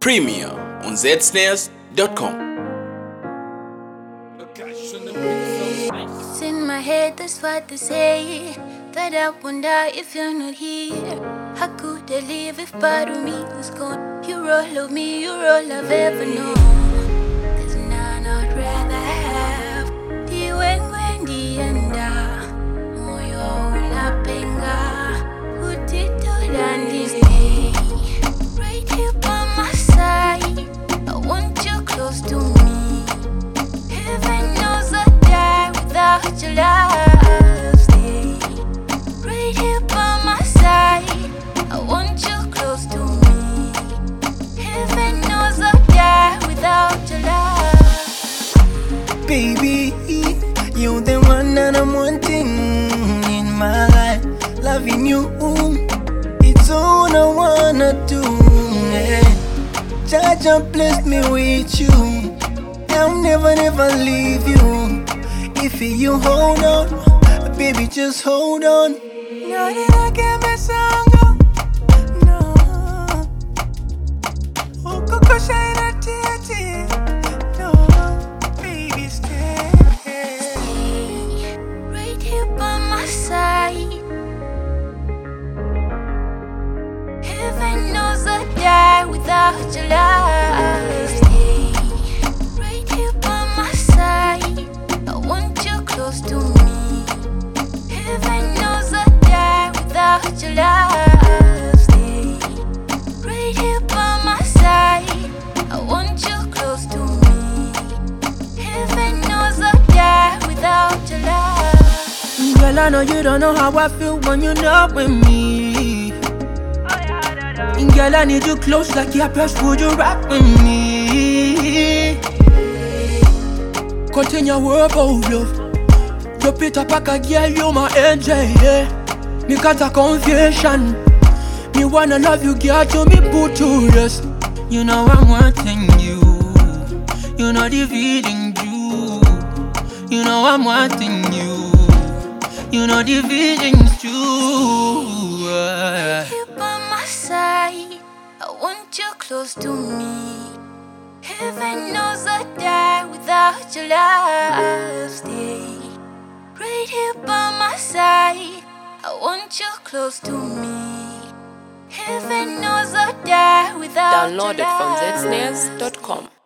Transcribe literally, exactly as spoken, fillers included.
Premier on z snares dot com. It's in my head, that's what they say. That I wonder if you're not here. How could I live if part of me was gone? You're all of me, you're all I've ever known. There's none I'd rather have. The when when the end moyo ulapenga utitola ndini. Right here by my side, I want you close to me. Heaven knows I'd die without your love. Stay right here by my side, I want you close to me. Heaven knows I'd die without your love. Baby, you're the one that I'm wanting in my life. Loving you, it's all I wanna do. Yeah. Jaja blessed me with you. I'll never, never leave you. If you hold on, baby, just hold on. Now that I can't miss on no. Oh, Coco shine a titty. No, baby, stay. Stay right here by my side. Heaven knows I'd die without your love. Stay right here by my side, I want you close to me. Heaven knows I'd die without your love. Stay right here by my side, I want you close to me. Heaven knows I'd die without your love. Girl, I know you don't know how I feel when you're not with me. Girl, I need you close like your best. Would you rock with me? Continue work of love. You Peter Parker, girl, you my angel, yeah. Me got a confession. Me wanna love you, girl, to me put to rest. You know I'm wanting you. You know the feeling you. You know I'm wanting you. You know the feelings too. Here by my side, I want you close to me. Heaven knows I'd die without your love. Stay right here by my side, I want you close to me. Heaven knows I'd die without your love. Download it from z snares dot com.